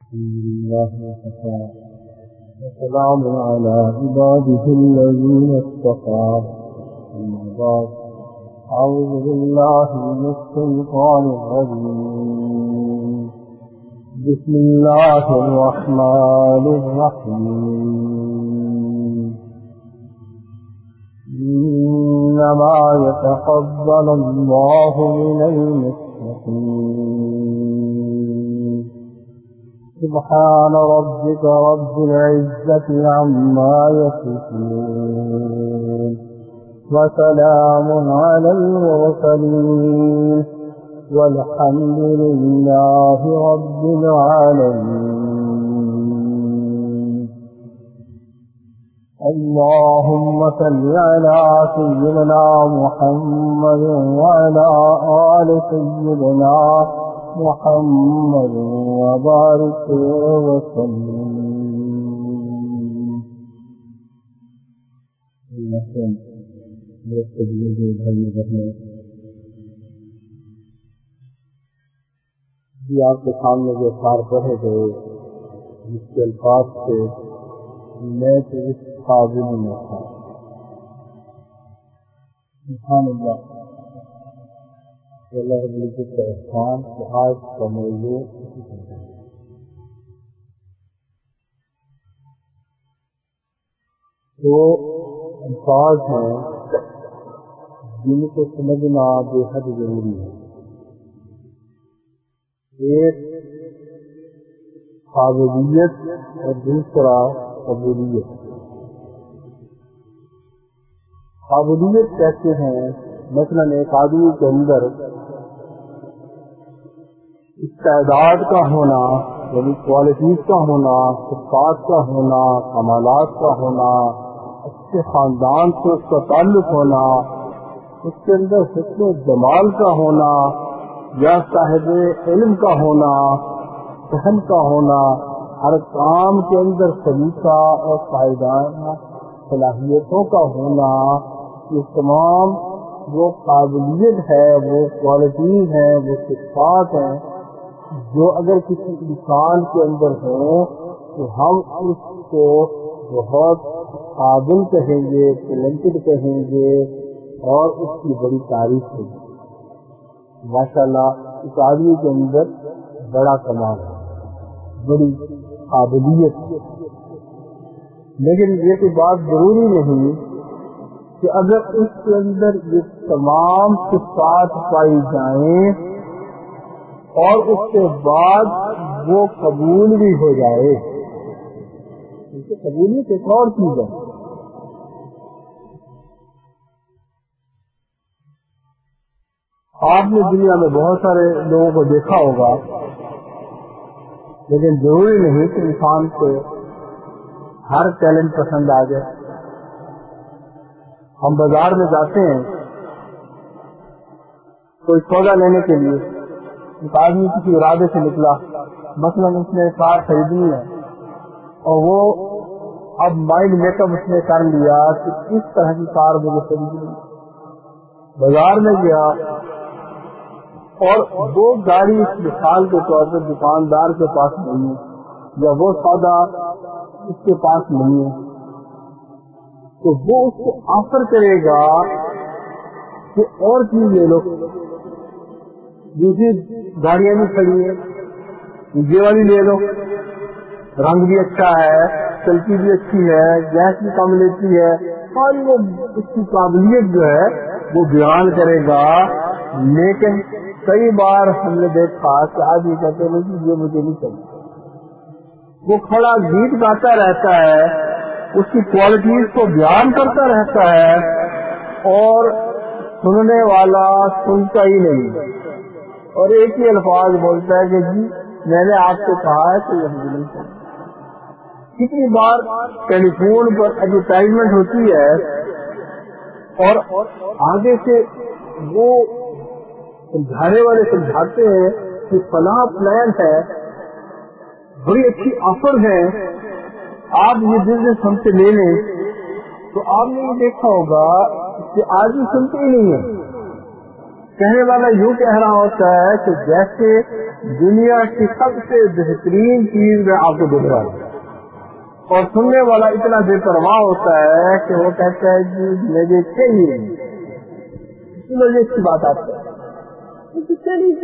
الله وكفى وسلام على عباده الذين اصطفى. أما بعد، أعوذ بالله من الشيطان الرجيم. بسم الله الرحمن الرحيم. إنما يتقبل الله من المتقين. سبحان ربك رب العزة عما يصفون، وسلام على المرسلين، والحمد لله رب العالمين. اللهم صل على سيدنا محمد وعلى آل سيدنا محمد وبارك وسلم. جی، آپ کے سامنے جو اشعار پڑھے گئے، جس کے الفاظ سے میں تو اس قابل نہ تھا. سبحان اللہ. اللہ رب العزت کا احسان کہ آج کا موضوع اسی طرح ہے. وہ الفاظ ہیں جن کو سمجھنا بے حد ضروری ہے. ایک قابلیت اور دوسرا قبولیت. قابلیت کہتے ہیں مثلا ایک آدمی کے اندر استعداد کا ہونا، یعنی کوالٹیز کا ہونا، صفات کا ہونا، کمالات کا ہونا، اچھے خاندان سے اس کا تعلق ہونا، اس کے اندر حسن و جمال کا ہونا، یا صاحب علم کا ہونا، فہم کا ہونا، ہر کام کے اندر سلیقہ اور قائدانہ صلاحیتوں کا ہونا. یہ تمام وہ قابلیت ہے، وہ کوالٹیز ہیں، وہ صفات ہیں جو اگر کسی انسان کے اندر ہوں تو ہم اس کو بہت قابل کہیں گے، ٹیلنٹڈ کہیں گے اور اس کی بڑی تعریف ہوگی. ماشاءاللہ اس آدمی کے اندر بڑا کمال ہے، بڑی قابلیت ہے. لیکن یہ کوئی بات ضروری نہیں کہ اگر اس کے اندر یہ تمام صفات پائی جائیں اور اس کے بعد وہ قبول بھی ہو جائے. قبولیت ایک اور چیز ہے. آپ نے دنیا میں بہت سارے لوگوں کو دیکھا ہوگا، لیکن ضروری نہیں کہ انسان کو ہر ٹیلنٹ پسند آ جائے. ہم بازار میں جاتے ہیں کوئی سودا لینے کے لیے. ایک آدمی کسی ارادے سے نکلا، مثلا اس نے کار خریدنی ہے اور وہ اب مائنڈ میک اپ اس نے کر لیا کہ اس طرح کی کار مجھے خریدنی ہے. بازار میں گیا اور وہ گاڑی مثال کے طور پر دکاندار کے پاس نہیں ہے، یا وہ سودا اس کے پاس نہیں ہے، تو وہ اس کو آفر کرے گا کہ اور چیز لے لو. دوسری گاڑیاں بھی کھڑی ہیں، یہ والی لے لو، رنگ بھی اچھا ہے، چلتی بھی اچھی ہے، گیس بھی کم لیتی ہے، اور وہ اس کی قابلیت جو ہے وہ بیان کرے گا. لیکن کئی بار ہم نے دیکھا کہ آدمی کہتے ہیں کہ یہ مجھے نہیں چاہیے. وہ کھڑا گیت گاتا رہتا ہے، اس کی کوالٹیز کو بیان کرتا رہتا ہے اور سننے والا سنتا ہی نہیں، اور ایک ہی الفاظ بولتا ہے کہ جی میں نے آپ سے کہا ہے کہ یہ مجھے نہیں چاہیے. کتنی بار ٹیلی فون پر ایڈورٹائزمنٹ ہوتی ہے اور آگے سے وہ سمجھانے والے سمجھاتے ہیں کہ فلاں پلان ہے، بڑی اچھی آفر ہے، آپ یہ بزنس ہم سے لے لیں. تو آپ نے یہ دیکھا ہوگا کہ آدمی سنتے ہی نہیں ہے. کہنے والا یوں کہہ رہا ہوتا ہے کہ جیسے دنیا کی سب سے بہترین چیز میں آپ کو دکھ رہا ہوں، اور سننے والا اتنا بے پرواہ ہوتا ہے کہ وہ کہتا ہے جی مجھے چاہیے نہیں، مجھے اس کی بات آپ چلیے۔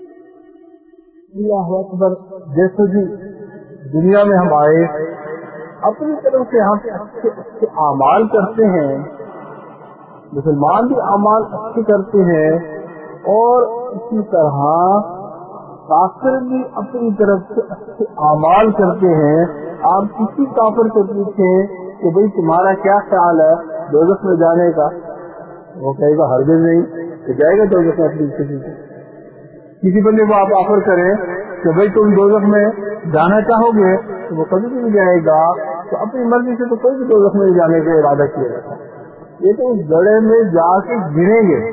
اللہ اکبر۔ دیکھو جی، دنیا میں ہم آئے، اپنی طرف سے ہم اچھے اچھے اعمال کرتے ہیں، مسلمان بھی اعمال اچھے کرتے ہیں، اور اسی طرح کافر بھی اپنی طرف سے اچھے اعمال کرتے ہیں۔ آپ کسی کافر سے پوچھیں کہ بھئی تمہارا کیا خیال ہے دوزخ میں جانے کا، وہ کہے گا ہرگز نہیں، کہ جائے گا دوزخ میں اپنی کسی سے۔ کسی بندے کو آپ آفر کریں کہ بھئی تم دوزخ میں جانا چاہو گے، تو وہ کبھی نہیں جائے گا، تو اپنی مرضی سے تو کوئی بھی دوزخ میں جانے کا ارادہ کیا جاتا ہے، یہ تو اس گڑھے میں جا کے گریں گے۔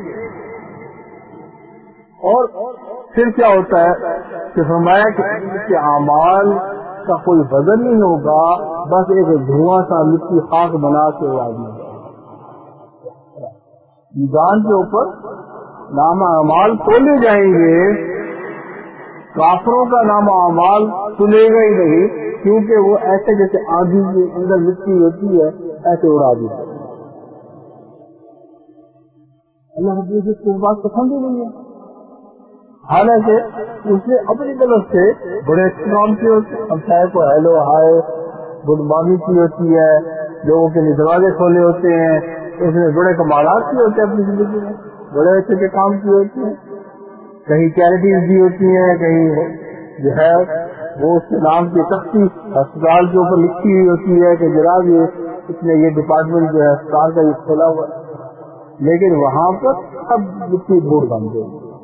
اور پھر کیا ہوتا ہے کہ فرمایا کہ ان کے اعمال کا کوئی وزن نہیں ہوگا، بس ایک دھواں سا مٹی خاک بنا کے اڑا دیا جائے گا۔ میزان کے اوپر نام اعمال تولے جائیں گے، کافروں کا نام اعمال تلے گا ہی نہیں، کیونکہ وہ ایسے جیسے آندھی کے اندر مٹی ہوتی ہے ایسے اڑا دی جائے گی۔ اللہ رب العزت کو بات پسند ہی نہیں ہے، حالانکہ اس نے اپنی طرف سے بڑے اچھے کام کیے ہوتے ہیں، ہم چاہے کو ہیلو ہائے گڈ مارننگ کی ہوتی ہے، لوگوں کے لیے دروازے کھولے ہوتے ہیں، اس نے بڑے کمالات کیے ہوتے ہیں اپنی زندگی میں، بڑے اچھے کام کیے ہوتے ہیں، کہیں چیریٹیز دی ہوتی ہیں، کہیں جو ہے وہ اس کے نام کی تختی ہسپتال کے اوپر لکھی ہوئی ہوتی ہے کہ جناب یہ اس نے یہ ڈپارٹمنٹ جو ہے ہسپتال کا یہ کھولا ہوا ہے، لیکن وہاں پر سب مٹی دھوڑ بن گئی،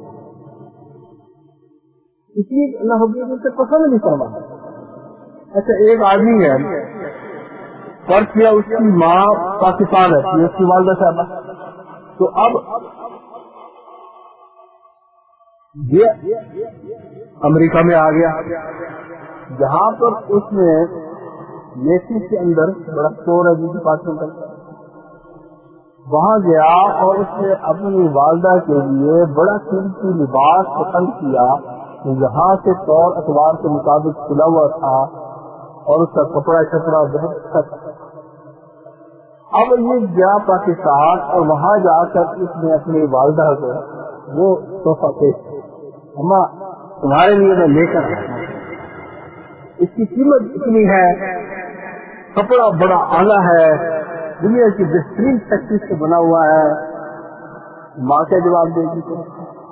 اس لیے اللہ رب العزت سے پسند نہیں کرنا۔ اچھا ایک آدمی ہے، فرض کیا اس کی ماں پاکستان رہتی ہے، اس کی والدہ صاحبہ، تو اب یہ امریکہ میں آ گیا، جہاں پر اس نے نیسی کے اندر بڑا اسٹور ہے جس ڈپارٹمنٹل کا، وہاں گیا اور اس نے اپنی والدہ کے لیے بڑا قیمتی لباس پسند کیا، یہاں سے طور اتوار کے مطابق سلا ہوا تھا اور اس کا کپڑا شپڑا بہت اچھا تھا۔ اب یہ گیا پاکستان اور وہاں جا کر اس نے اپنی والدہ کو وہ تحفہ پیش کیا، اما تمہارے لیے میں لے کر آیا ہوں، اس کی قیمت اتنی ہے، کپڑا بڑا اعلیٰ ہے، دنیا کی بہترین فیکٹری سے بنا ہوا ہے۔ ماں کا جواب دے گی تو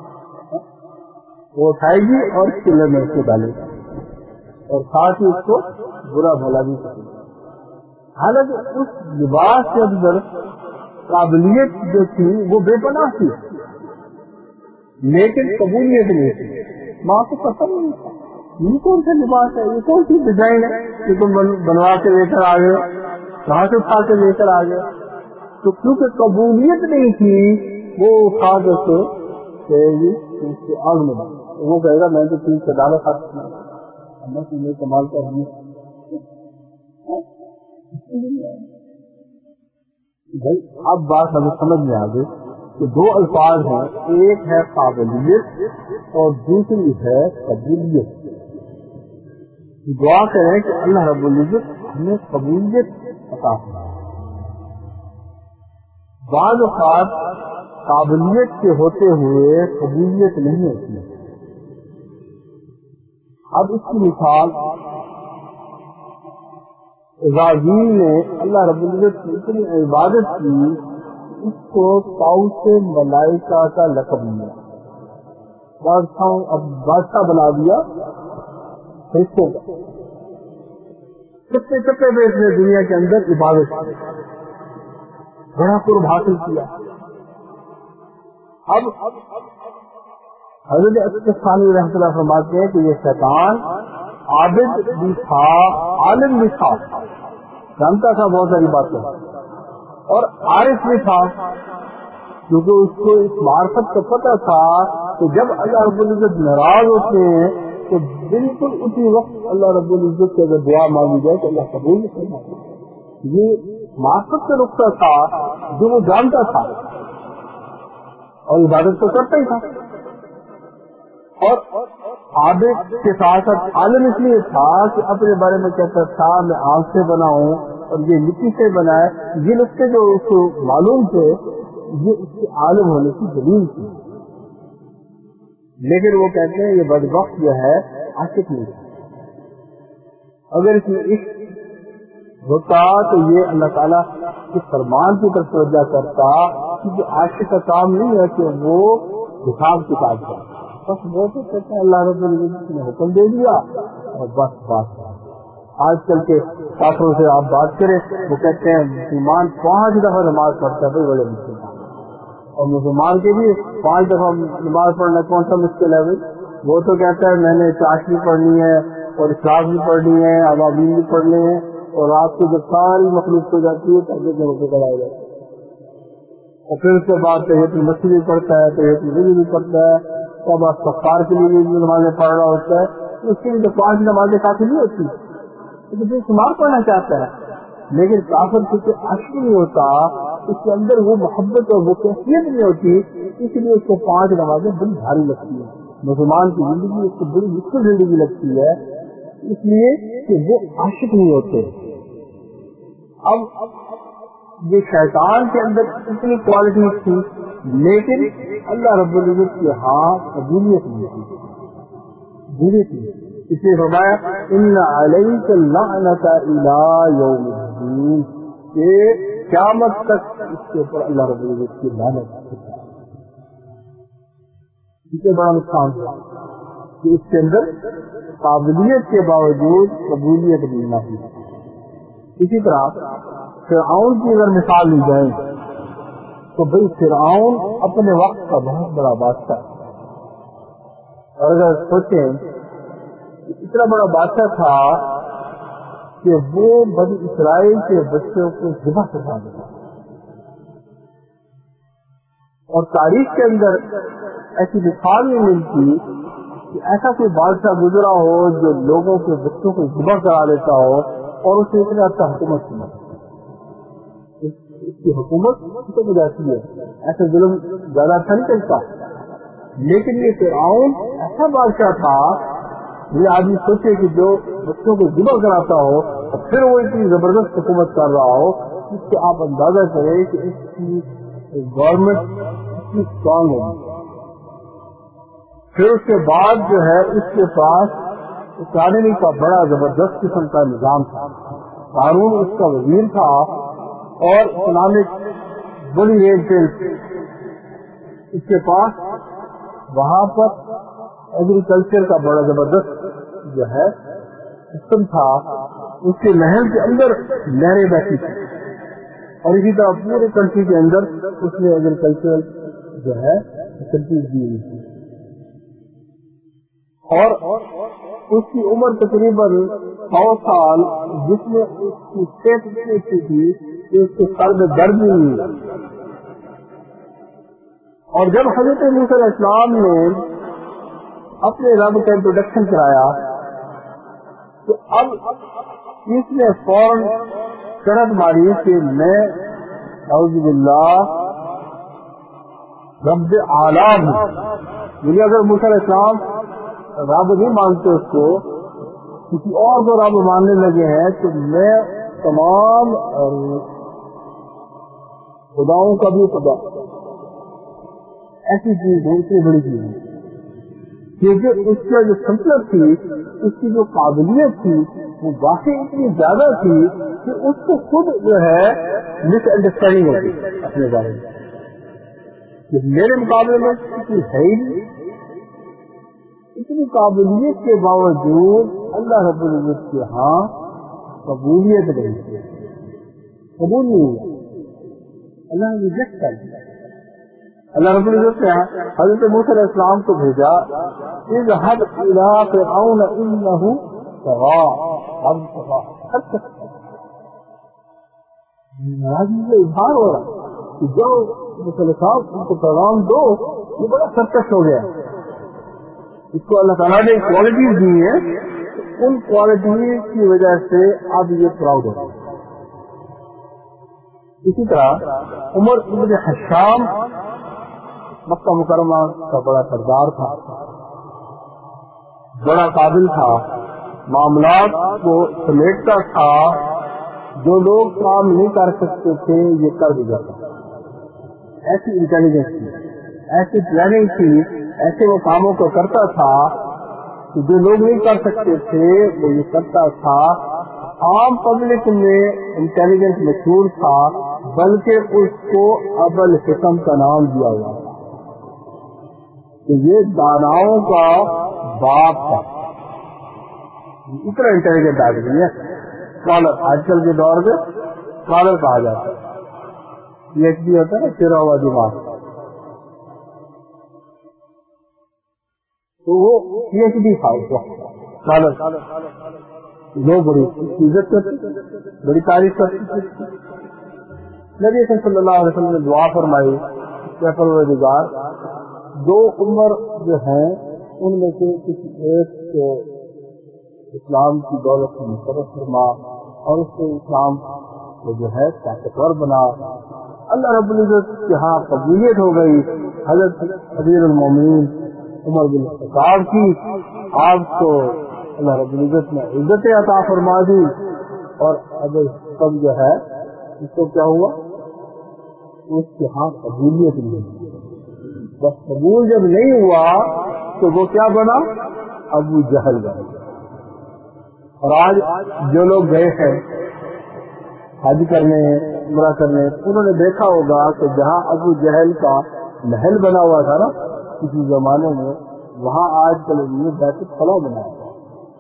وہ اٹھائے گی اور چولہے میں اس کو ڈالے گی اور ساتھ ہی اس کو برا بھلا بھی کرے گی۔ حالانکہ اس لباس کے اندر قابلیت جو تھی وہ بے پناہ تھی، لیکن قبولیت نہیں تھی، ماں کو پسند نہیں تھا۔ یہ کون سا لباس ہے، یہ کون سی ڈیزائن ہے کہ تم بنوا کے لے کر آ گئے، کہاں سے اٹھا کے لے کر آ گئے؟ تو کیونکہ قبولیت نہیں تھی وہ اٹھا کر کے اس کو آگ میں ڈال، وہ کہے گا میں تو چیز سے ڈالا خاص اللہ تمہیں کمال کر دیا۔ بھائی اب بات ہمیں سمجھ میں آ گئی کہ دو الفاظ ہیں، ایک ہے قابلیت اور دوسری ہے قبولیت۔ دعا کریں کہ اللہ رب العزت ہمیں قبولیت عطا فرمائے۔ بعض اوقات قابلیت کے ہوتے ہوئے قبولیت نہیں ہوتی۔ اب اس کی مثال ابراہیم نے اللہ رب العزت کی اتنی عبادت کی اس کو طاؤس ملائکہ کا لقب ملا، بادشاہ بنا دیا فرشتوں کا، چپے چپے پہ اس نے دنیا کے اندر عبادت کی، بڑا قرب حاصل کیا۔ اب حضرت اسقفانی رحمۃ اللہ فرماتے ہیں کہ یہ شیطان عابد بھی تھا، عالم بھی تھا، جانتا تھا بہت ساری باتیں، اور عارف بھی تھا، کیونکہ اس کو اس معرفت کا پتہ تھا کہ جب اللہ رب العزت ناراض ہوتے ہیں تو بالکل اسی وقت اللہ رب العزت سے اگر دعا مانگی جائے تو اللہ قبول نہیں فرماتا۔ یہ معرفت کا نقطہ تھا جو وہ جانتا تھا۔ اور عبادت تو کرتا ہی تھا. اور عابد کے ساتھ ساتھ عالم اس لیے تھا کہ اپنے بارے میں کہتا تھا میں آگ سے بنا ہوں اور یہ مٹی سے بنا ہے. یہ نقطے جو اس کو معلوم تھے یہ اس کے عالم ہونے کی دلیل تھی. لیکن وہ کہتے ہیں یہ بدبخت جو ہے عاشق نہیں تھا. اگر اس میں عشق ہوتا تو یہ اللہ تعالیٰ کے فرمان کی طرف توجہ کرتا، کیونکہ عاشق کا کام نہیں ہے کہ وہ حساب کتاب کرے. بس وہ تو کہتے ہیں اللہ رب العزت نے حکم دے دیا اور بس بات ہے. آج کل کے کافروں سے آپ بات کریں وہ کہتے ہیں مسلمان 5 دفعہ نماز پڑھتا ہے، بھائی بڑے مسلمان. اور مسلمان کے بھی 5 دفعہ نماز پڑھنا کون سا مشکل ہے بھائی. وہ تو کہتا ہے میں نے چاشنی پڑھنی ہے اور اخلاق بھی پڑھنی ہے، عوامین بھی پڑھنے ہیں، اور رات کو جب ساری مخلوق ہو جاتی ہے تب کے روپے کڑا ہو جاتا ہے. اور پھر اس کے بعد تحیۃ المسجد بھی پڑھتا ہے، تحیۃ الوضو بھی پڑھتا ہے، تب استغفار کے لیے بھی نمازیں پڑھ رہا ہوتا ہے. اس کے لیے تو 5 نمازیں کافی نہیں ہوتی، تو بے شمار پڑھنا چاہتا ہے. لیکن کافر کیونکہ عاشق نہیں ہوتا، اس کے اندر وہ محبت اور وہ کیفیت نہیں ہوتی، اس لیے اس کو 5 نمازیں بڑی بھاری لگتی ہیں. مسلمان کی زندگی اس کو بڑی مشکل زندگی لگتی ہے، اس لیے کہ وہ عاشق نہیں ہوتے. اب یہ شیطان کے اندر اتنی کوالٹی تھی لیکن اللہ رب العزت کے ہاں قبولیت نہیں تھی، قبولیت نہیں. اس لیے فرمایا ان علیک اللعنۃ الی یوم الدین، کہ قیامت تک اس کے اوپر اللہ رب العزت کی لعنت ہے. اس سے بڑا نقصان ہوا کہ اس کے اندر قابلیت کے باوجود قبولیت نہیں تھی. اسی طرح فرعون کی اگر مثال لی جائے تو بھئی فرعون اپنے وقت کا بہت بڑا بادشاہ، اور اگر سوچیں اتنا بڑا بادشاہ تھا کہ وہ بنی اسرائیل کے بچوں کو ذبح کروا دیتا، اور تاریخ کے اندر ایسی مثال نہیں ملتی کہ ایسا کوئی بادشاہ گزرا ہو جو لوگوں کے بچوں کو ذبح کرا دیتا ہو اور اسے اتنا اچھا حکومت کی. اس کی حکومت کتنے ہو جاتی ہے، ایسا ظلم زیادہ اچھا نہیں چلتا. لیکن یہ فرعون ایسا بادشاہ تھا، یہ آدمی سوچے کہ جو بچوں کو ذبح کراتا ہو اور پھر وہ اتنی زبردست حکومت کر رہا ہو، اس سے آپ اندازہ کریں کہ اس کی گورنمنٹ کتنی اسٹرانگ ہوگی. پھر اس کے بعد جو ہے اس کے پاس اکانومی کا بڑا زبردست قسم کا نظام تھا. قارون اس کا وزیر تھا اور اکنامک بڑی ریل ٹیل اس کے پاس. وہاں پر ایگریکلچر کا بڑا زبردست جو ہے سسٹم تھا. اس کے محل کے اندر نہریں بہتی تھی، اور اسی طرح پورے کنٹری کے اندر اس نے ایگریکلچرل جو ہے فیسلٹیز دی ہوئی تھی. اور اس کی عمر تقریباً 100 سال، جس میں اس کی صحت اتنی اچھی تھی کہ اس کے سر میں درد بھی نہیں ہوا. اور جب حضرت موسیٰ علیہ السلام نے اپنے رب کا انٹروڈکشن کرایا تو اب اس نے فوراً شرط ماری کہ میں اعوذ باللہ رب اعلیٰ ہوں. یعنی اگر موسیٰ علیہ السلام رب نہیں مانتے اس کو، کسی اور کو رب ماننے لگے ہیں، تو میں تمام خداؤں کا بھی خدا. ایسی چیز ہے، اتنی بڑی چیز ہے، کیونکہ اس کی جو سلطنت تھی، اس کی جو قابلیت تھی، وہ واقعی اتنی زیادہ تھی کہ اس کو خود جو ہے مس انڈرسٹینڈنگ ہوتی اپنے بارے میں کہ میرے مقابلے میں کسی ہے ہی نہیں. اتنی قابلیت کے باوجود اللہ رب العزت کے ہاں قبولیت نہیں تھی، قبول نہیں ہوا. اللہ نے ریجیکٹ کر دیا. اللہ رب العزت نے حضرت موسیٰ علیہ السلام کو بھیجا، اذهب الى فرعون انه طغى. اب حد تک ناراضگی کا اظہار ہو رہا کہ جو موسیٰ علیہ السلام ان کو پیغام دو، یہ بڑا سرکش ہو گیا. اس کو اللہ تعالیٰ نے کوالٹیز دی ہیں، ان کوالٹیز کی وجہ سے اب یہ پراؤڈ ہو رہا ہے. اسی طرح عمر ابن حشام مکہ مکرمہ کا بڑا سردار تھا، بڑا قابل تھا، معاملات کو سمیٹتا تھا، جو لوگ کام نہیں کر سکتے تھے یہ کر بھی جاتا تھا. ایسی انٹیلیجنس تھی، ایسی پلاننگ تھی، ایسے وہ کاموں کو کرتا تھا کہ جو لوگ نہیں کر سکتے تھے وہ یہ کرتا تھا. عام پبلک میں انٹیلیجنس مشہور تھا، بلکہ اس کو ابو الحکم کا نام دیا ہوا تھا کہ یہ داناؤں کا باپ ہے. اتنا انٹیلیجنٹ آدمی ہے، اسکالر. آج کل کے دور میں اسکالر کہا جاتا ہے. پی ایچ ڈی ہوتا ہے نا، چرا ہوا دماغ. تو وہ پی ایچ ڈی تھا اس وقت، اسکالر. لوگ بڑی عزت کرتے، بڑی تعریف کرتے. نبی صلی اللہ علیہ وسلم نے دعا فرمائی کہ پروردگار دو عمر جو ہیں ان میں سے کسی ایک کو اسلام کی دولت سے مشرف فرما اور اس کو اسلام کو جو ہے طاقتور بنا. اللہ رب العزت کے ہاں قبولیت ہو گئی. حضرت امیر المومنین عمر بن الخطاب کی، آپ کو اللہ رب العزت نے عزت عطا فرما دی، اور اب سب جو ہے اس کو کیا ہوا، اس کے ہاں قبولیت نہیں. بس قبول جب نہیں ہوا تو وہ کیا بنا، ابو جہل بنا. اور آج جو لوگ گئے ہیں حج کرنے، عمرہ کرنے، انہوں نے دیکھا ہوگا کہ جہاں ابو جہل کا محل بنا ہوا تھا نا کسی زمانے میں، وہاں آج کل بیت الخلا بنایا ہے.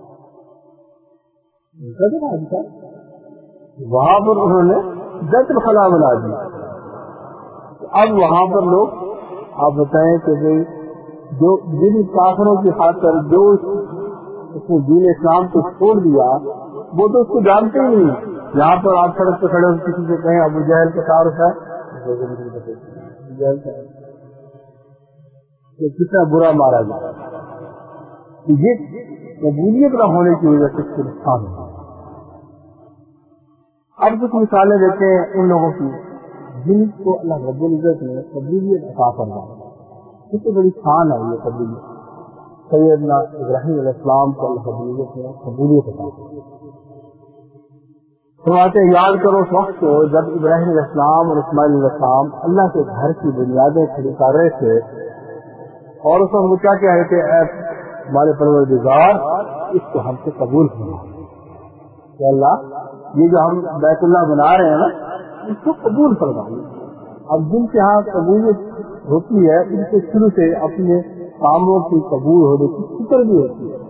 وہاں پر انہوں نے بیت الخلا بنا دی. اب وہاں پر لوگ آپ بتائیں کہ بھئی جو جن کافروں کی خاطر جو اس نے دین اسلام کو چھوڑ دیا وہ تو اس کو جانتے ہی نہیں. یہاں پر آپ سڑک پہ کھڑے ہو کسی سے کہیں ابو جہل کا تعارف ہے، ابو جہل کا کتنا برا مارا گیا. یہ قبولیت نہ ہونے کی وجہ سے اس کو نقصان ہوا. اب کچھ مثالیں دیتے ہیں ان لوگوں کی جن کو اللہ رب العزت نے قبولیت عطا فرمائی. کتنی بڑی شان ہے یہ قبولیت. سیدنا ابراہیم علیہ السلام کو اللہ رب العزت نے قبولیت عطا فرمائی. فرماتے ہیں یاد کرو اس وقت کو جب ابراہیم علیہ السلام اور اسماعیل علیہ السلام اللہ کے گھر کی بنیادیں کھڑی کر رہے تھے، اور اس وقت وہ کیا کہہ رہے تھے، اے ہمارے پروردگار اس کو ہم سے قبول فرما کہ اللہ یہ جو ہم بیت اللہ بنا رہے ہیں نا اس کو قبول فرمائیے. اب جن کے ہاں قبولیت ہوتی ہے ان سے شروع سے اپنے کاموں کی قبول ہونے کی فکر بھی ہوتی ہے.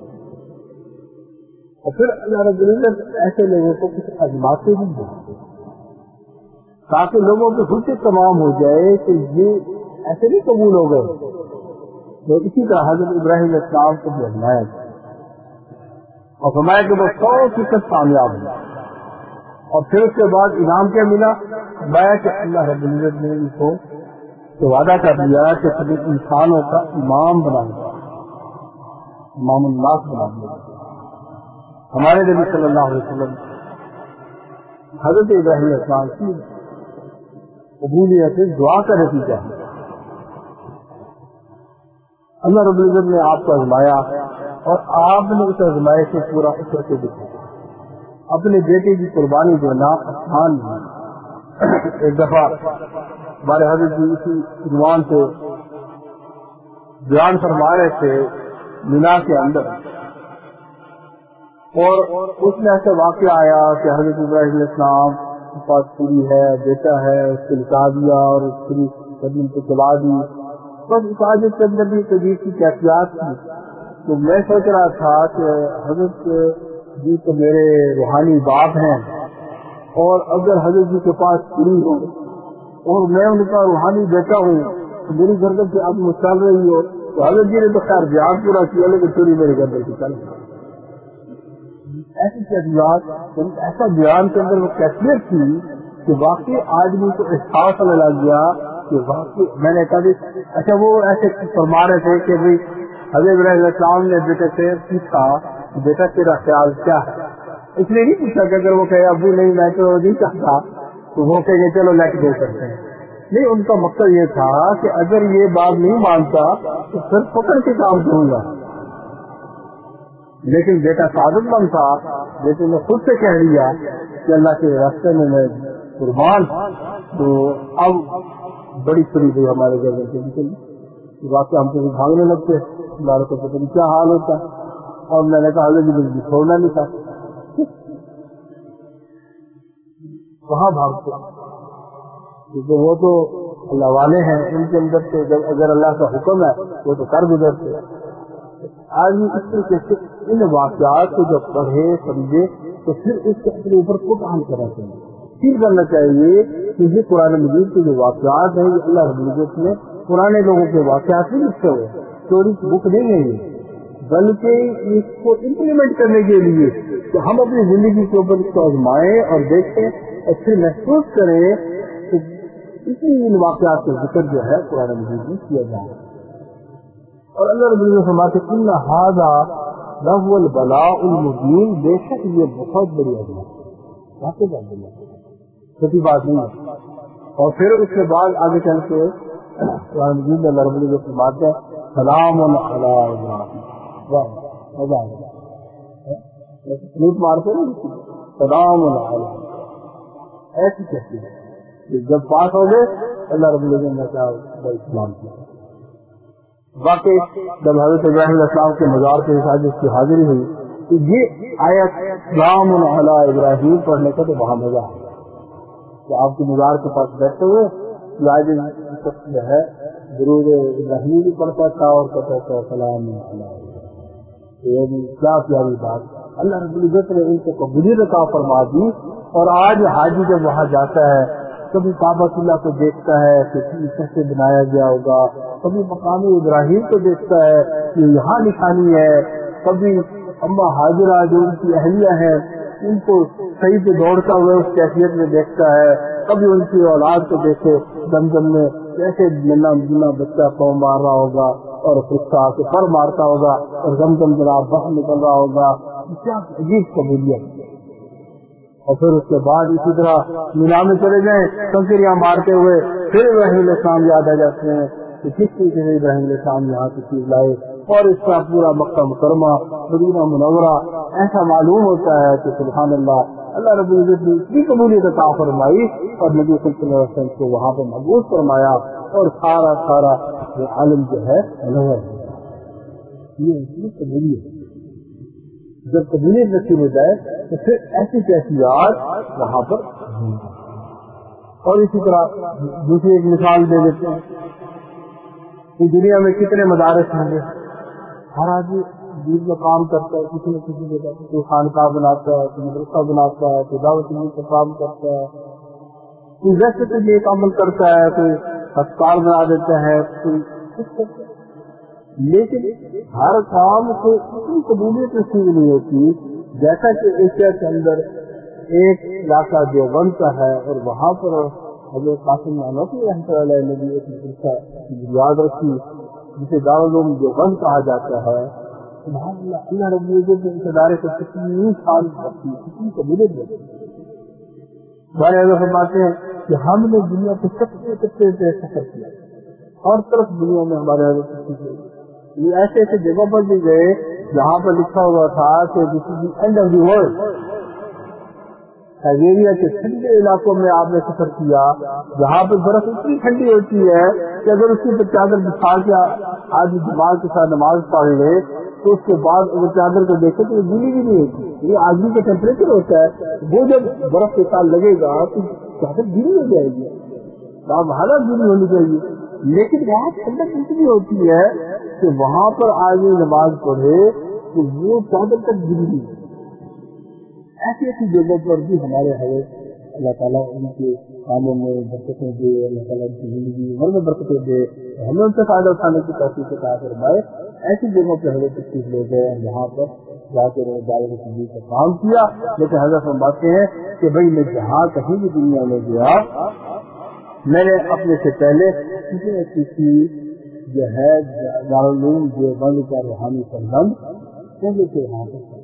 اور پھر اللہ رب العزت ایسے لوگوں کو کچھ آزماتے بھی ہیں تاکہ لوگوں کی حجت تمام ہو جائے کہ یہ ایسے نہیں قبول ہو گئے. تو اسی طرح حضرت ابراہیم علیہ السلام کو بھی آزمایا اور فرمایا کہ وہ 100% کامیاب ہوئے. اور پھر اس کے بعد انعام کیا ملا، فرمایا کہ اللہ رب العزت نے ان کو وعدہ کر دیا کہ سبھی انسانوں کا امام بنا دیا، امام الناس بنا دیا. ہمارے نبی صلی اللہ علیہ وسلم حضرت ابراہیم علیہ السلام کی قبولیت دعا کا نتیجہ ہے. اللہ رب العزت نے آپ کو آزمایا اور آپ نے اس آزمائش سے پورا اتر کے دکھایا. اپنے بیٹے کی قربانی دینا آسان نہیں. ایک دفعہ ہمارے حضرت جی اسی عنوان سے بیان فرما رہے تھے مینا کے اندر، اور اس میں ایسا واقعہ آیا کہ حضرت ابراہیم علیہ السلام کے پاس پوری ہے، بیٹا ہے، اس کو لٹا دیا اور پوری زمین کو چلا دی. بس اس عادت کے اندر بھی عجیب کی کیفیات تھی. تو میں سوچ رہا تھا کہ حضرت جی تو میرے روحانی باپ ہیں، اور اگر حضرت جی کے پاس پوری ہو اور میں ان کا روحانی بیٹا ہوں تو میری گردن سے اب چل رہی ہو، تو حضرت جی نے تو خیر بیان پورا کیا لیکن چوری میری گردن سے چل رہی. ایسی کیفیات، ایسا بیان کے اندر وہ کیفیت تھی کہ واقعی آدمی کو احساس ہونے لگ گیا کہ واقعی میں نے کہا اچھا وہ ایسے فرما رہے تھے کہ بھائی حضرت ابراہیم علیہ السلام نے بیٹے سے پوچھا بیٹا تیرا خیال کیا ہے. اس لیے نہیں پوچھا کہ اگر وہ کہے ابو نہیں میں تو نہیں چاہتا تو وہ کہیں گے چلو لیٹ گو کرتے ہیں. نہیں، ان کا مقصد یہ تھا کہ اگر یہ بات نہیں مانتا تو پھر پکڑ کے کام کروں گا. لیکن بیٹا سعادت مند تھا، بیٹے نے خود سے کہہ دیا کہ اللہ کے راستے میں میں قربان. تو اب بڑی چھری گئی ہمارے گردن کے پیچھے، واقعہ ہم سے بھاگنے لگتے، اللہ کو پتہ نہیں کیا حال ہوتا. اور میں نے کہا حضرت جی چھوڑنا نہیں تھا، وہاں بھاگتے، کیونکہ وہ تو اللہ والے ہیں، ان کے اندر سے جب اگر اللہ کا حکم ہے وہ تو کر گزرتے. آدمی اس طریقے سے ان واقعات کو جب پڑھے سمجھے تو پھر اس کے اپنے اوپر خود عمل کرنا چاہیے، پھر کرنا چاہیے کہ یہ قرآن مجید کے جو واقعات ہیں یہ اللہ رب العزت نے پرانے لوگوں کے واقعات نہیں لکھے ہوئے، اسٹوری بک نہیں ہے یہ، بلکہ اس کو امپلیمنٹ کرنے کے لیے کہ ہم اپنی زندگی کے اوپر اس کو آزمائیں اور دیکھیں اور پھر محسوس کریں کہ اسی ان واقعات کا ذکر جو ہے قرآن مجید میں کیا جا رہا ہے. اور اللہ رب العزت فرماتے ہیں ان ھذا لہو البلاء المبین، بے شک یہ بہت بڑی اجماع ہے، واقعی بات بڑی چھوٹی بات نہیں ہے. اور پھر اس کے بعد آگے چل کے قرآن مجید میں اللہ رب العزت فرماتے ہیں سلام علی ابراہیم، واہ مزہ آ گیا، لوٹ مارتے نا سلام علی، ایسی کہتی ہے جب پاس ہو گئے اللہ رب العزت نے کہا اسلام کیا. واقعی جب حضرت ابراہیم علیہ السلام کے مزار پہ اس کی حاضری ہوئی تو یہ آیت سلام علی ابراہیم پڑھنے کا تو وہاں مزہ آیا کہ آپ کے مزار کے پاس بیٹھے ہوئے شخص جو ہے درود ابراہیمی بھی پڑھتا تھا اور کہتا تھا سلام علی ابراہیم. کیا پیاری بات، اللہ رب العزت نے ان کو قبولیت عطا فرما دی. اور آج حاجی جب وہاں جاتا ہے کبھی کعبۃ اللہ کو دیکھتا ہے کہ کیسے بنایا گیا ہوگا، کبھی مقام ابراہیم کو دیکھتا ہے کہ یہاں نشانی ہے، کبھی اما حاجرہ جو ان کی اہلیہ ہیں ان کو صحیح پہ دوڑتا ہوا اس کیفیت میں دیکھتا ہے، کبھی ان کی اولاد کو دیکھے زمزم میں کیسے ننا بنا بچہ پاؤں مار رہا ہوگا اور فرشتہ کے پر مارتا ہوگا اور زمزم جناب باہر نکل رہا ہوگا، کیا عجیب قبولیت. اور پھر اس کے بعد اسی طرح مینا میں چلے جائیں کنکریاں مارتے ہوئے پھر ابراہیم علیہ السلام یاد آ جاتے ہیں کہ کس طریقے سے ابراہیم علیہ السلام یہاں کی چیز لائے. اور اس کا پورا مکہ مکرمہ مدینہ منورہ ایسا معلوم ہوتا ہے کہ سبحان اللہ، اللہ رب العزت نے اتنی قبولیت عطا فرمائی اور نبی صلی اللہ علیہ وسلم کو وہاں پہ مقبول فرمایا اور سارا وہ عالم جو ہے منور ہو گیا. یہ اتنی قبولیت، جب قبولیت نصیب ہو جائے تو پھر ایسی کیفیات وہاں پر نہیں ہے. اور اسی طرح دوسری ایک مثال دے دیتے ہیں کہ دنیا میں کتنے مدارس ہوں گے، ہر آدمی دین کا کام کرتا ہے، کسی نہ کسی جگہ کوئی خانقاہ بناتا ہے، کوئی مدرسہ بناتا ہے، کوئی دعوت دین کا کام کرتا ہے، کوئی ویسے تو نیک عمل کرتا ہے، کوئی ہسپتال بنا دیتا ہے، کوئی کچھ کرتا ہے. لیکن ہر کام کو اتنی قبولیت نصیب نہیں ہوتی جیسا کہ ایشیا کے اندر ایک علاقہ دیوبند کا ہے اور وہاں پر حضرت قاسم نانوتوی رحمۃ اللہ علیہ نے بھی ایک مدرسہ کی بنیاد رکھی جسے دارالعلوم دیوبند کہا جاتا ہے. سبحان اللہ، اللہ رب العزت نے اس ادارے کو کتنی سال رکھی، کتنی قبولیت رکھی. ہمارے حضرت فرماتے ہیں کہ ہم نے دنیا کے سب سے سفر کیا، ہر طرف دنیا میں ہمارے حضرت تشریف لے گئے. یہ ایسے ایسے جگہ پر بھی گئے جہاں پر لکھا ہوا تھا کہ this is the end of the world. Siberia کے ٹھنڈے علاقوں میں آپ نے سفر کیا جہاں پر برف اتنی ٹھنڈی ہوتی ہے کہ اگر اس کی چادر بچھا کے آدمی جماعت کے ساتھ نماز پڑھ لے تو اس کے بعد اگر چادر کو دیکھے تو وہ گیلی بھی نہیں ہوتی. یہ آدمی کا ٹیمپریچر ہوتا ہے، وہ جب برف کے ساتھ لگے گا تو چادر گیلی ہو جائے گی، حالت گیلی ہونی چاہیے. لیکن وہاں ٹھنڈک اتنی ہوتی ہے کہ وہاں پر آدمی نماز پڑھے تو وہ چادر تک گری نہیں. ایسی ایسی جگہوں پر بھی ہمارے حضرت اللہ تعالیٰ ان کے کاموں میں برکتیں دے، اللہ تعالیٰ ان کی زندگی عمر میں برکتیں دے، ہمیں ان سے فائدہ اٹھانے کی توفیق عطا فرمائے. ایسی جگہوں پہ حضرت تشریف لے گئے اور وہاں پر جا کے دعوت تبلیغ کا کام کیا. لیکن حضرت فرماتے ہیں کہ بھائی میں جہاں کہیں بھی دنیا میں گیا میں نے اپنے سے پہلے کسی نہ کسی جو ہے دارالعلوم دیوبند کا روحانی سرگرم پہلے سے وہاں پر چلا.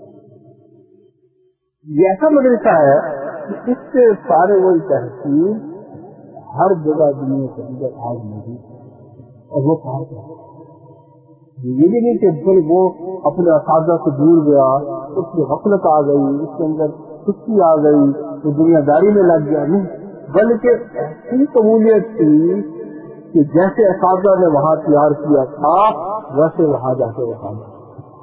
یہ ایسا مدرسہ ہے کہ اس سے سارے وہ تحصیل ہر جگہ دنیا کے اندر آج موجود ہے اور وہ پار کر یہ بھی نہیں کہ پھر وہ اپنے اساتذہ سے دور گیا، اس میں غفلت آ گئی، اس کے اندر سستی آ گئی، وہ دنیا داری میں لگ گیا، نہیں، بلکہ ایسی قبولیت تھی کہ جیسے اساتذہ نے وہاں تیار کیا تھا ویسے وہاں جا کے وہ کام کیا۔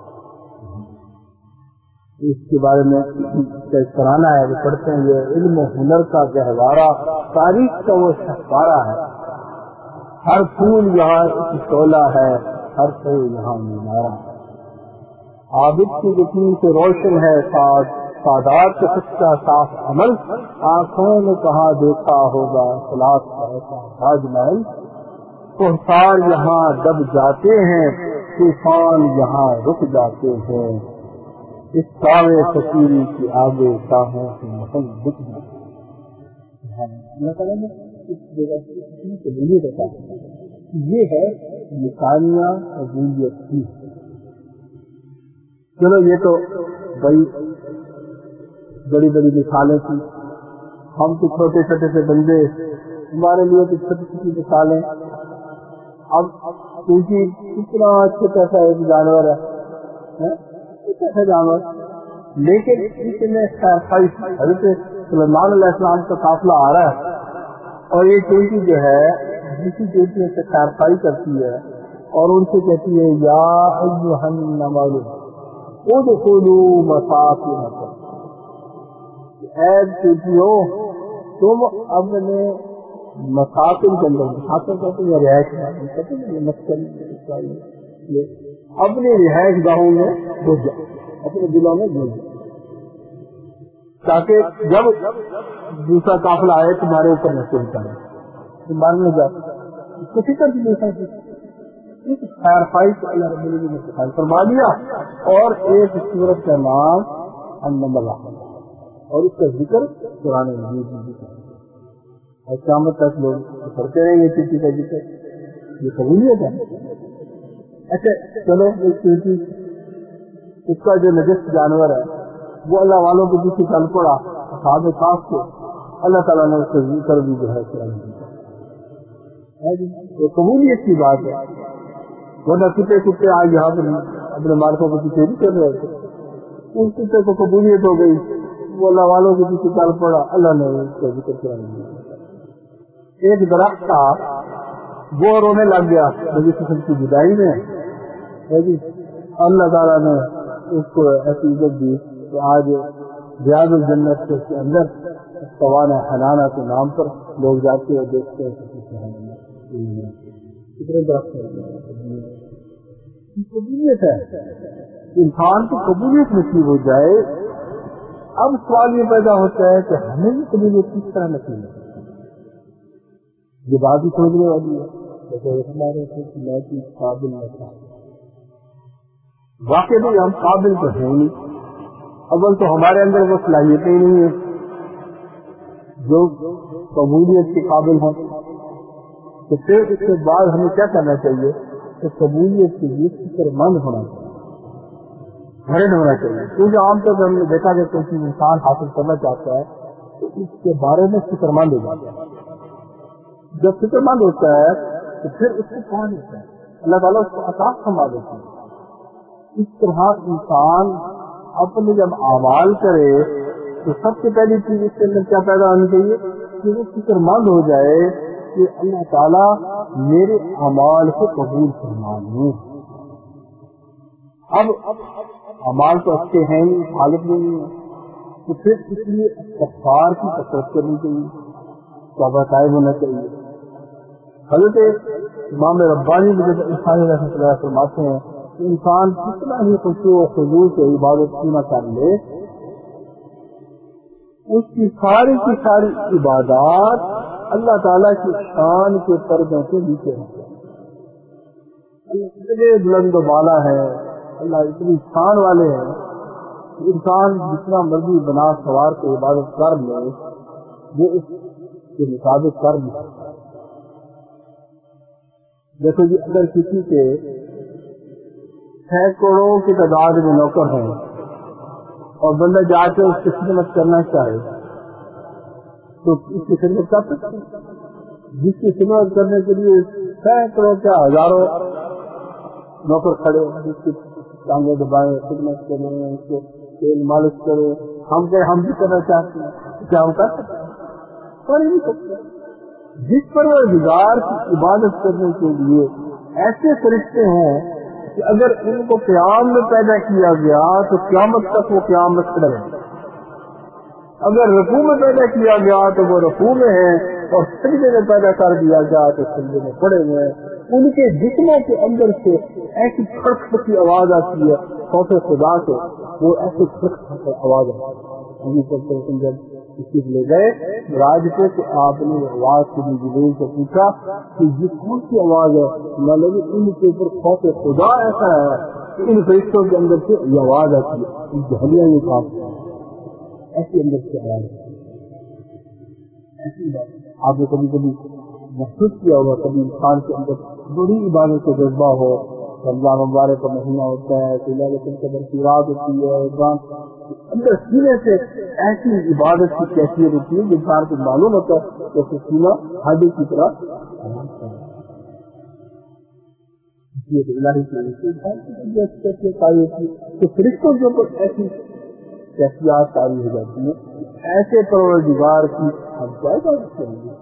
اس کے بارے میں ترانہ ہے، وہ پڑھتے ہیں، یہ علم و ہنر کا گہوارہ، تاریخ کا وہ شہکارہ ہے، ہر پھول یہاں ایک شعلہ ہے، ہر شے یہاں مینارہ ہے، عابد کی یقین سے روشن ہے سادات کا سچا صاف عمل، آنکھوں نے کہاں دیکھا ہوگا اخلاص کا ایسا تاج محل، کوہسار یہاں دب جاتے ہیں، طوفان یہاں رک جاتے ہیں، اس ساوے فقیری کی آگے شاہوں سے محل بک جاتے ہیں۔ اللہ تعالیٰ نے اس جگہ سے کتنی قبولیت عطا کی، یہ ہے نشانیاں قبولیت کی۔ چلو یہ تو بڑی بڑی بڑی مثالیں تھی، ہم تو چھوٹے چھوٹے سے بندے، ہمارے لیے تو چھوٹی چھوٹی مثالیں۔ اب کیونکہ کتنا چھوٹا سا ایک جانور ہے، چھوٹا سا جانور، لیکن اس میں خیر خواہی، حضرت سلیمان علیہ السلام کا قافلہ آ رہا ہے اور یہ چونٹی جو ہے دوسری چونٹیوں سے خیر خواہی کرتی ہے اور ان سے کہتی ہے یا ایھا النمل ادخلوا مساکنکم، اے چونٹیوں تم اپنے مساکن کے اندر، مساکن کہتے ہیں رہائش گاہ کہتے ہیں، مسکن اپنی رہائش گاہوں میں گھس جاؤ، اپنے دلوں میں گھس جاؤ، تاکہ جب دوسرا قافلہ آئے تمہارے اوپر نہ چل پائے، تم مارنے جاؤ، اس کو فکر بھی نہیں تھا، اس خیر خواہی سے اللہ رب العزت نے دکھائی فرما دیا۔ اور ایک سورت کا نام النمل اور اس کا ذکر قرآن مجید میں ذکر ہے اور قیامت تک لوگ پڑھتے رہیں گے چیٹی کا ذکر، یہ قبولیت ہے۔ اچھا چلو ایک چیٹی، اس کا جو نجس جانور ہے وہ اللہ والوں کے پیچھے چل پڑا اصحاب کہف کے، اللہ تعالیٰ نے اس کا ذکر بھی جو ہے قرآن مجید، یہ قبولیت کی بات ہے، ورنہ کتے آج یہاں پر اپنے مالکوں کے پیچھے نہیں چل رہے تھے، اس کتے کو قبولیت ہو گئی، وہ اللہ والوں کے پیچھے چل پڑا، اللہ نے اس کا ذکر قرآن۔ ایک درخت تھا وہ رونے لگ گیا نبی قسم کی جدائی میں، اللہ تعالیٰ نے اس کو ایسی عزت دی کہ آج ریاض الجنت کے اندر سوانح حنانہ کے نام پر لوگ جاتے اور دیکھتے ہیں کتنے درخت قبولیت ہے، انسان کی قبولیت نصیب ہو جائے۔ اب سوال یہ پیدا ہوتا ہے کہ ہمیں یہ قبولیت کس طرح نصیب ہے؟ یہ بات ہی سوچنے والی ہے، جیسے ہمارے میں کی قابل نہ تھا، واقعی بھی ہم قابل تو ہیں نہیں، اول تو ہمارے اندر وہ صلاحیتیں نہیں ہیں جو قبولیت کے قابل ہوں، تو پھر اس کے بعد ہمیں کیا کرنا چاہیے کہ قبولیت کے لیے فکر مند ہونا چاہیے، گھرن ہونا چاہیے، کیونکہ عام طور پر ہم نے دیکھا کہ کوئی چیز انسان حاصل کرنا چاہتا ہے تو اس کے بارے میں فکر مند ہو جاتا ہے، جب فکر مند ہوتا ہے تو پھر اس کو پا لیتا ہے، اللہ تعالیٰ اس کو عطا فرما دیتا ہے۔ اس طرح انسان اپنے جب اعمال کرے تو سب سے پہلی چیز اس کے اندر کیا پیدا ہونی چاہیے کہ وہ فکر مند ہو جائے کہ اللہ تعالیٰ میرے اعمال کو قبول فرما لیں۔ اب اعمال تو اچھے ہیں نہیں، حالت میں نہیں ہے، تو پھر اس لیے استغفار کی کثرت کرنی چاہیے، توبہ طائب ہونا چاہیے۔ حضرت امام ربانی رحمۃ اللہ فرماتے ہیں کہ انسان کتنا ہی خشوع و خضوع سے عبادت کیوں نہ کر لے، اس کی ساری عبادات اللہ تعالیٰ کی شان کے پردوں کے نیچے رہ جائے۔ اللہ اتنے بلند و بالا ہے، اللہ اتنی شان والے ہیں کہ انسان جتنا مرضی بنا سوار کے عبادت کر لے وہ اس کے مطابق کر نہیں سکتا۔ دیکھو جی، اگر کسی کے سینکڑوں کی تعداد میں نوکر ہیں اور بندہ جا کے اس کی خدمت کرنا چاہے تو اس کی خدمت کر سکتے ہیں؟ جس کی خدمت کرنے کے لیے سینکڑوں کیا ہزاروں نوکر کھڑے ہیں، جس کی ٹانگیں دبائیں، خدمت کریں، اس کو تیل مالش کریں. ہم کہ ہم بھی کرنا چاہتے ہیں، کیا ہم کر سکتے ہیں؟ کر ہی نہیں سکتے. جس پروردگار کی عبادت کرنے کے لیے ایسے فرشتے ہوں کہ اگر ان کو قیام میں پیدا کیا گیا تو قیامت تک وہ قیام میں کھڑے رہیں. اگر رکوع میں پیدا کیا گیا تو وہ رکوع میں ہیں، اور سجدے میں پیدا کر دیا گیا تو سجدے میں پڑے ہوئے ہیں. ان کے جسموں کے اندر سے ایسی کھڑکھڑ کی آواز آتی ہے خوف خدا سے، وہ ایسی کھڑکھڑ کی آواز آتی ہے. جب کسی لے گئے راج پہ تو آپ نے آواز سنی، جبریل سے پوچھا کہ یہ کون سی آواز ہے؟ میں لگے ان کے اوپر خوف خدا ایسا ہے کہ ان فرشتوں کے اندر سے یہ آواز آتی ہے، ان جھلیاں یہ کام ایسی اندر سے آواز ایسی بات آپ نے کبھی کبھی محسوس کیا ہوگا. کبھی انسان کے اندر بڑی عبادت کا جذبہ ہو، رمضان مبارک کا مہینہ ہوتا ہے، لیلۃ القدر کی رات ہوتی ہے، اندر سینے سے ایسی عبادت کی کیفیت ہوتی ہے کہ انسان کو معلوم ہوتا ہے کہ اس سینہ ہڈی کی طرح الہی کی کیفیت تاری ہوتی ہے. تو فرشتوں کے اوپر ایسی کیفیات تاری ہو جاتی ہیں. ایسے پروردگار کی ہم کیا عبادت کریں گے؟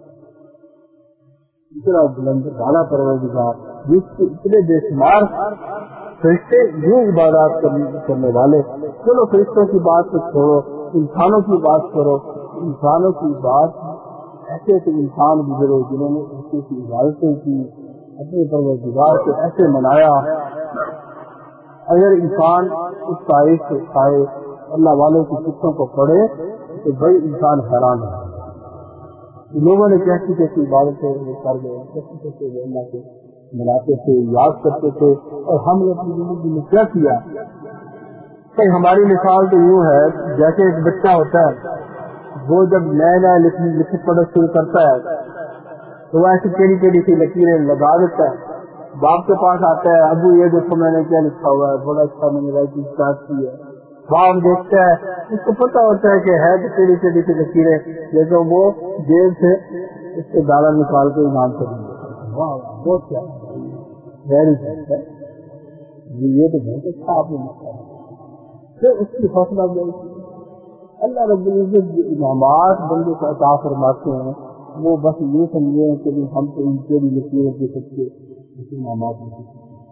اتنا بلند بالا پروردگار جس کے اتنے بے شمار فرشتے یوں عبادات کرنے والے. چلو فرشتوں کی بات تو چھوڑو، انسانوں کی بات کرو. انسانوں کی بات ایسے تو انسان گزرے جنہوں نے ایسے کی عبادتیں کی، اپنے پروردگار کو ایسے منایا. اگر انسان اس تاریخ کو کھائے، اللہ والوں کی قصوں کو پڑھے تو بڑی انسان حیران ہے. لوگوں نے کیسی کیسی عبادتیں کر گئے، کیسی کیسے اللہ کو مناتے تھے، یاد کرتے تھے، اور ہم نے اپنی زندگی میں کیا کیا. ہماری مثال تو یوں ہے جیسے ایک بچہ ہوتا ہے، وہ جب نیا لکھ پڑھ شروع کرتا ہے تو وہ ایسی ٹیڑھی ٹیڑھی سی لکیریں لگا دیتا ہے. باپ کے پاس آتا ہے، ابو یہ دیکھو میں نے کیا لکھا ہوا ہے، بڑا اچھا میں نے رائٹنگ اسٹارٹ کی ہے. باپ دیکھتا ہے، اس کو پتا ہوتا ہے کہ ہے تو ٹیڑھی ٹیڑھی سی لکیریں، لیکن وہ جیب سے اس سے ڈالر نکال کے انعام کر دیں گے. واہ واہ بہت کیا ویری گڈ ہے، یہ تو بہت اچھا آپ نے لکھا ہے. پھر اس کی حوصلہ افزائی کی. اللہ رب العزت جو انعامات بندے کو عطا فرماتے ہیں وہ بس یہ سمجھیں کہ ہم تو ان کے بھی لکیریں دے سکتے انعامات نہیں.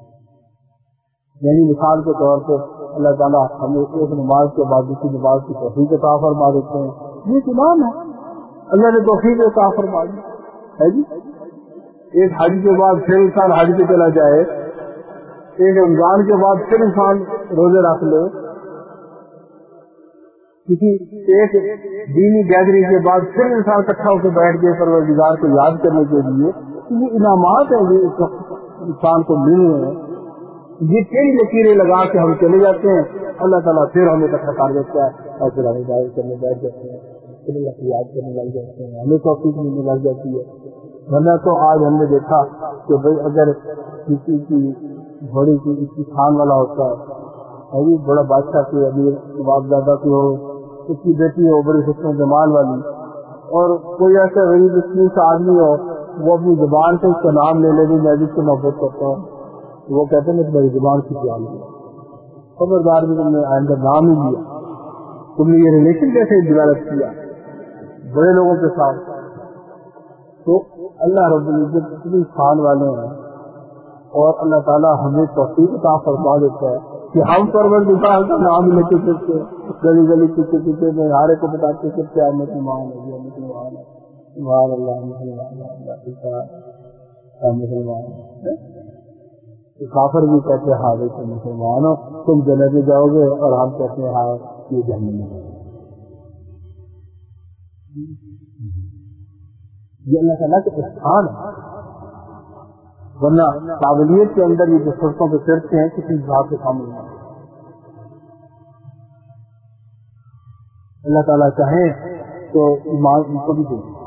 یعنی مثال کے طور پہ اللہ تعالیٰ ہمیں ایک نماز کے بعد دوسری نماز کی توفیق عطا فرما دیتے ہیں. یہ انعام ہے، اللہ نے توفیق عطا فرما دی ہے جی. ایک حج کے بعد پھر انسان حج پہ چلا جائے، ایک رمضان کے بعد پھر انسان روزے رکھ لے، کسی ایک دینی گیدرنگ کے بعد پھر انسان اکٹھا ہو کے بیٹھ گئے پروردگار کو یاد کرنے کے لیے. یہ انعامات ہیں جو اس وقت انسان کو مل رہے ہیں. یہ کئی لکیریں لگا کے ہم چلے جاتے ہیں، اللہ تعالیٰ پھر ہمیں اکٹھا کر دیتا ہے اور پھر ہم عبادت کرنے بیٹھ جاتے ہیں، پھر اللہ کو یاد کرنے لگ جاتے ہیں، ہمیں توفیق ملنے لگ جاتی ہے. ورنہ تو آج ہم نے دیکھا کہ بھائی اگر کسی کی بڑی کی خان والا ہوتا ہے، ابھی بڑا بادشاہ کی ابھی باپ دادا کی ہو، اس کی بیٹی ہو بڑی حسن جمال والی، اور کوئی ایسا غریب مسکین سا آدمی ہو وہ اپنی زبان سے اس کا نام لے لے میں جس سے محبت کرتا ہوں، وہ کہتے ہیں تمہاری زبان کی خیال لیا، خبردار بھی تم نے آئندہ نام ہی لیا. تم نے یہ ریلیشن کیسے ڈیولپ کیا بڑے لوگوں کے ساتھ. تو اللہ رب العزت اتنی شان والے ہیں، اور اللہ تعالیٰ ہمیں توفیق عطا فرما دیتا ہے کہ ہم پروردگار کا نام لیتے پھرتے گلی گلی پیچھے پیچھے میں ہارے کو بتاتے پھرتے ہیں مسلمان ہے یہ مسلمان ہے، سبحان اللہ مسلمان ہے، مسلمان ہے. کافر بھی کہتے ہیں ہاں بھائی تم مسلمان ہو، تم جنت میں جاؤ گے، اور ہم کہتے ہیں ہاں یہ جہنم میں جاؤ گے. یہ اللہ تعالیٰ کا احسان ہے. ورنہ قابلیت کے اندر یہ جو سڑکوں پہ پھرتے ہیں کسی حساب سے کام نہیں آتے. اللہ تعالیٰ چاہیں تو ایمان ان کو بھی دے دیں،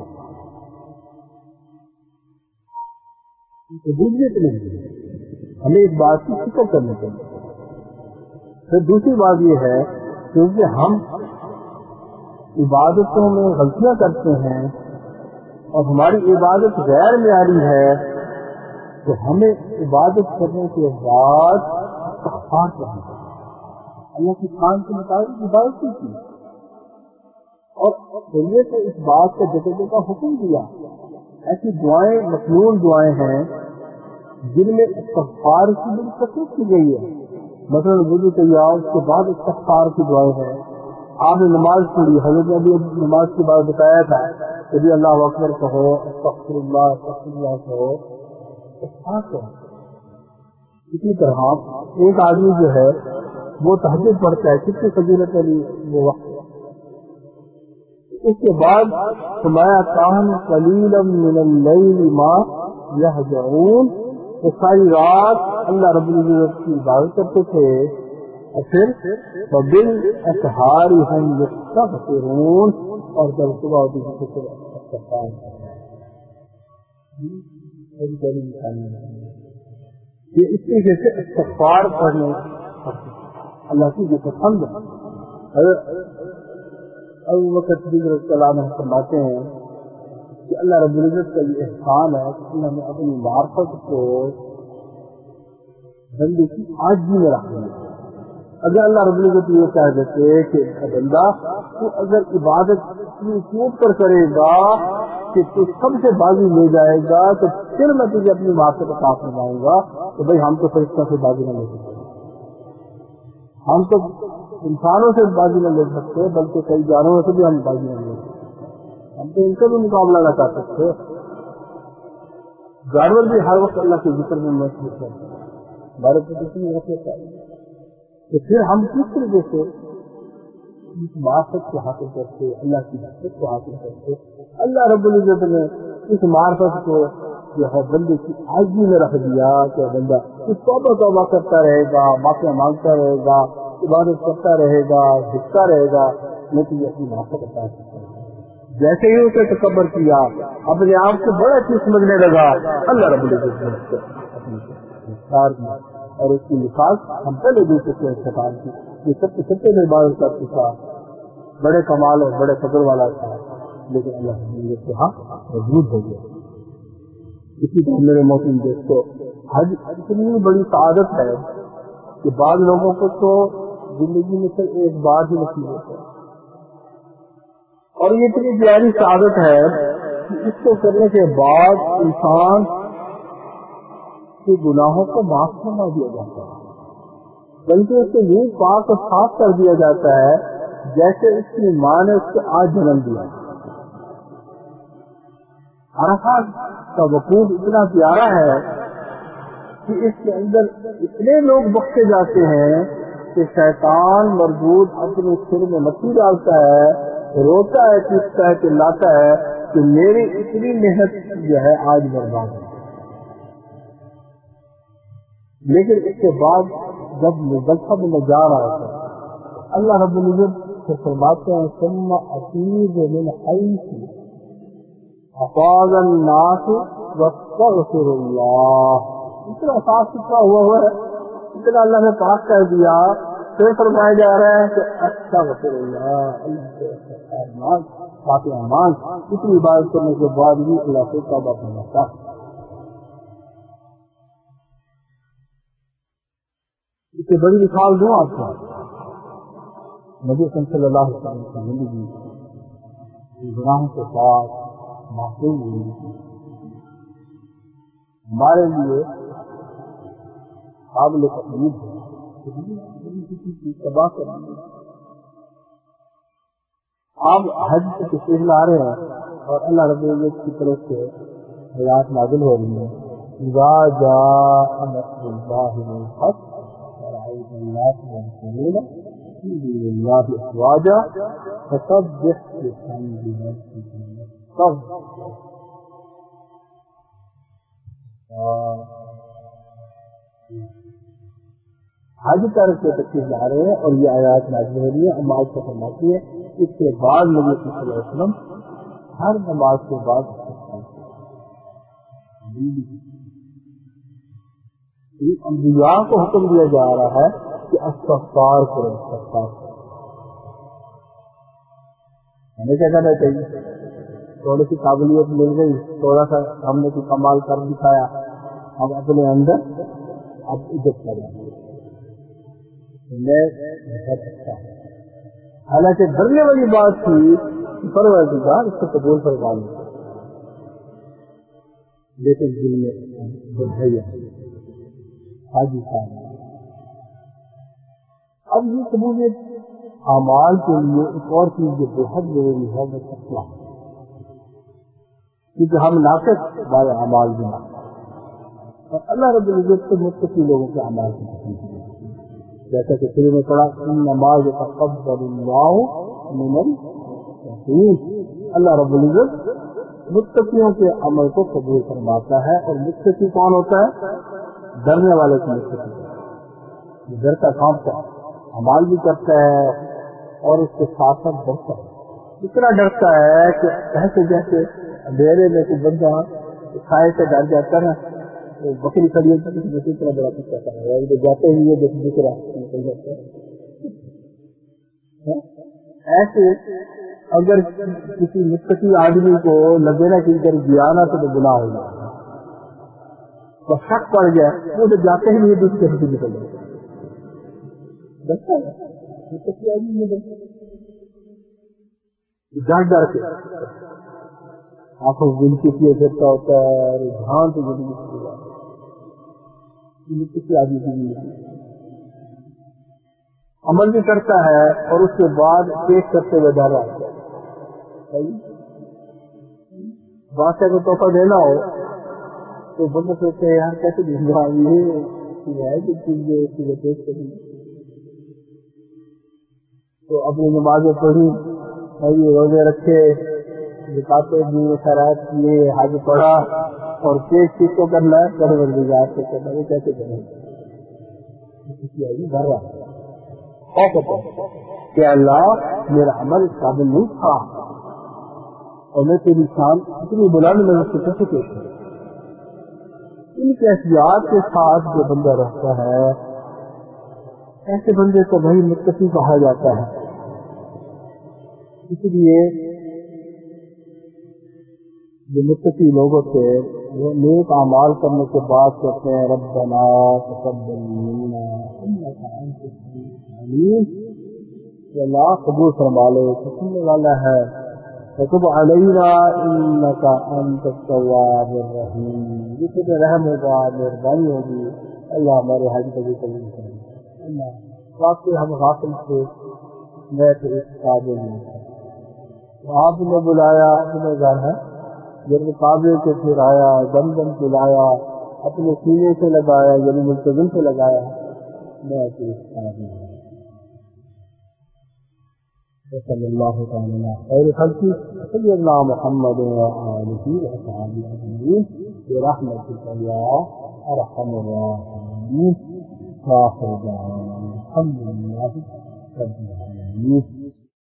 قبولیت نہیں ہے. ہمیں اس بات کی فکر کرنی چاہیے. پھر دوسری بات یہ ہے کیونکہ ہم عبادتوں میں غلطیاں کرتے ہیں اور ہماری عبادت غیر معیاری ہے تو ہمیں عبادت کرنے کے بعد استغفار کرنا چاہیے۔ اللہ کی شان کے مطابق عبادت نہیں کی، اور شریعت نے اس بات کا جگہ جگہ حکم دیا۔ ایسی دعائیں مسنون دعائیں ہیں جن میں استغفار کی بڑی کثرت کی گئی ہے۔ مثلا وضو تیار اس کے بعد استغفار کی دعائیں ہیں۔ آپ نے نماز پڑھی، حضرت نے ابھی نماز کے بعد بتایا تھا کہ بھی اللہ اکبر کہو، استغفر اللہ کہو، استغفار کرو۔ اسی طرح ایک آدمی جو ہے وہ تہجد پڑھتا ہے، کتنی فضیلت والی وہ وقت ہے۔ اس کے بعد فرمایا کانوا قلیلا من اللیل ما یہجعون، وہ ساری رات اللہ رب العزت کی عبادت کرتے تھے، اور پھر وبالاسحار هم یستغفرون، اور جب صبح ہوتی تھی تو پھر استغفار یہ اس طریقے سے استغفار پڑھنے اللہ کی جو پسند ہے۔ ابو بکر صدیق رضی اللہ عنہ فرماتے ہیں کہ اللہ رب العزت کا یہ احسان ہے کہ اللہ نے اپنی معرفت کو بندے کی عاجزی میں رکھ دیا۔ اگر اللہ رب العزت یہ کہہ دیتے کہ بندہ تو اگر عبادت ٹوٹ کر کرے گا کہ تو سب سے بازی لے جائے گا تو پھر میں تجھے اپنی معرفت عطا فرماؤں گا، تو بھائی ہم تو فرشتوں سے بازی نہ لے سکتے، ہم تو انسانوں سے بازی نہ لے سکتے، بلکہ کئی جانوروں سے بھی ہم بازی نہ لے سکتے، ہم تو ان کا بھی مقابلہ نہ کر سکتے۔ جانور بھی ہر وقت اللہ کے ذکر میں مصروف رہتے ہیں، ہمارے کو کتنی غفلت ہے، تو پھر ہم کس طریقے سے اس معرفت کو حاصل کرتے، اللہ کی حقیقت کو حاصل کرتے۔ اللہ رب العزت نے اس معرفت کو جو ہے بندے کی عاجزی میں رکھ دیا کہ بندہ کچھ توبہ کرتا رہے گا، معافیاں مانگتا رہے گا، عبادت کرتا رہے گا، جھکتا رہے گا، میں تجھے اپنی معرفت عطا کرتا ہوں۔ جیسے ہی اسے تکبر کیا، اپنے آپ کو بڑا چیز سمجھنے لگا، اللہ رب العزت نے اس کو اپنی اختیار دیا، اور اس کی مثال ہم پہلے دیکھ چکے ہیں شیطان کی، یہ سب کے سب میں عبادت کرتا تھا، بڑے کمال اور بڑے فضل والا تھا، لیکن اللہ رب العزت کے ہاں مضبوط ہو گیا۔ اسی طرح میرے محترم دوستو، حج اتنی بڑی سعادت ہے کہ بعض لوگوں کو تو زندگی میں صرف ایک بار ہی نصیب ہوتا ہے، اور یہ اتنی پیاری سعادت ہے کہ اس کو کرنے کے بعد انسان کے گناہوں کو معاف فرما دیا جاتا ہے، بلکہ اس کو یوں پاک اور صاف کر دیا جاتا ہے جیسے اس کی ماں نے اس کو آج جنم دیا۔ عرفات کا وقوف اتنا پیارا ہے کہ اس کے اندر اتنے لوگ بخشے جاتے ہیں کہ شیطان مردود اپنے سر میں مٹی ڈالتا ہے، روتا ہے، پیٹتا ہے، چلاتا ہے کہ میری اتنی محنت جو ہے آج برباد ہے۔ لیکن اس کے بعد جب مزدلفہ میں جا رہا ہوتا ہے، اللہ رب العزت سے فرماتے ہیں ثم افیض من حیث افاض الناس واستغفر اللہ، اتنا صاف ستھرا ہوا ہے، اتنا اللہ نے پاک کر دیا، پھر فرمایا جا رہا ہے کہ استغفر اللہ، اللہ سے استغفار مانگ، معافیاں مانگ۔ اتنی عبادت کرنے کے بعد بھی اللہ سے توبہ فرماتا ہے۔ اس سے بڑی مثال دوں آپ کو، نبی صلی اللہ علیہ وسلم کی زندگی گناہوں سے پاک معصوم زندگی ہمارے لیے قابل تقلید ہے کہ ہم کسی چیز تباہ کر دیں۔ آپ حج سے تشریف لا رہے ہیں اور اللہ رب العزت کی طرف سے آیات نازل ہو رہی ہیں، اذا جاء نصر اللہ والفتح ورأيت الناس يدخلون في دين الله أفواجا فسبح بحمد ربك واستغفره۔ حج کر کے تشریف لا رہے ہیں اور یہ آیات نازل ہو رہی ہے، اما عائشہ فرماتی ہے اس کے بعد نبی صلی اللہ علیہ وسلم ہر نماز کے بعد استغفار کرتے۔ انبیاء کو حکم دیا جا رہا ہے کہ استغفار کرو، استغفار کرو، ہمیں کیا کرنا چاہیے؟ تھوڑی سی قابلیت مل گئی, تھوڑا سا ہم نے کوئی کمال کر دکھایا, ہم اپنے اندر اب عزت پیدا کی, میں بہت اچھا ہے. حالانکہ ڈرنے والی بات تھی کہ پروردگار اس کو قبول فرما لے, لیکن دل میں بدھیا حاجی صاحب. اب یہ قبولیت اعمال کے لیے ایک اور چیز جو بہت ضروری ہے وہ تقویٰ ہے, کیونکہ ہم ناقص ہمارے اعمال بنا, اور اللہ رب العزت سے متقی لوگوں کے اعمال کی تکلیف ہے. جیسا کہ شروع میں پڑھا انما یتقبل اللہ من المتقین, اللہ رب العزت متقیوں کے عمل کو قبول فرماتا ہے. اور متقی کون ہوتا ہے؟ ڈرنے والے کو متقی ہوتا ہے, ڈرتا کانپتا ہے, عمل بھی کرتا ہے اور اس کے ساتھ ساتھ ڈرتا ہے. اتنا ڈرتا ہے کہ ایسے جیسے اندھیرے میں کوئی بندہ سائے سے ڈر جاتا ہے نا, بکری کھڑی ہوتی ہے تو اتنا بڑا کچھ کہتا ہے تو جاتے ہی یہ دکھ رہا نکل جاتا ہے. ایسے اگر کسی متقی آدمی کو لگے نا کہ ادھر گیا نا تو گناہ ہو جائے گا, تو شک پڑ جائے, وہ تو جاتے ہی نہیں دوسری طرف سے نکل جاتا ہے. ڈرتا ہے متقی آدمی میں ڈر کے آنکھوں گنتی کیے پھرتا ہوتا ہے اور دھیان سے زندگی سے گزارتا ہے. کسی آدمی کی زندگی عمل بھی کرتا ہے اور اس کے بعد پیش کرتے ہوئے ڈر رہا ہے. بادشاہ کو تحفہ دینا ہو تو بندہ سوچتے ہیں یار کیسے دوں گا, یہ ہے کہ چیز اس کی پیش کریں گے. تو اپنی نمازیں پڑھی, روزے رکھے, زکاتیں دی, خیرات کیے, حج پڑھا, اور پیش کس کو کرنا ہے؟ پروردگار کو کرنا ہے. وہ کیسے کریں گے؟ کسی آدمی ڈر رہا ہے, کہتا ہے کہ اللہ میرا عمل اس قابل نہیں تھا اور میں تیری شان اتنی بلند میں اس کو کیسے پیش کروں. ان کیفیات کے ساتھ جو بندہ رہتا ہے ایسے بندے کو بھائی متقی کہا جاتا ہے. اس لیے جو متقی لوگ ہوتے ہیں وہ نیک اعمال کرنے کے بعد کہتے ہیں ربنا تقبل منا انک انت السمیع العلیم, کہ اللہ قبول فرما لے تو سننے والا ہے, وتب علینا انک انت التواب الرحیم, جس پہ رحم ہوگا مہربانی ہوگی اللہ ہمارے حج کو بھی قبول کرے. اللہ واقعی ہم غافل تھے, میں تو اس قابل نہیں تھا. آپ نے بلایا اپنے گھر ہے, جب کعبے کو پھرایا, دم پلایا, اپنے سینے سے لگایا یعنی ملتزم سے لگایا, میں تو اس قابل نہیں. صلی اللہ تعالی خیر خلقی سیدنا محمد وآلہ وصحبہ اجمعین برحمتک یا ارحم الراحمین. آخر دعوانا الحمد للہ رب العالمین.